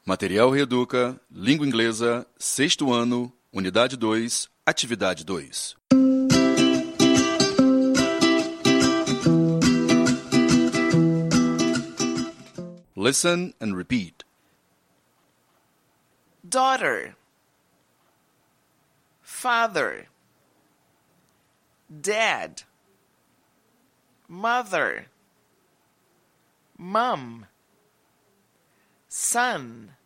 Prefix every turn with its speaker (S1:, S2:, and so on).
S1: Material Reeduca, Língua Inglesa, 6º ano, Unidade 2, Atividade 2. Listen and repeat.
S2: Daughter, father, dad, mother, mom, son,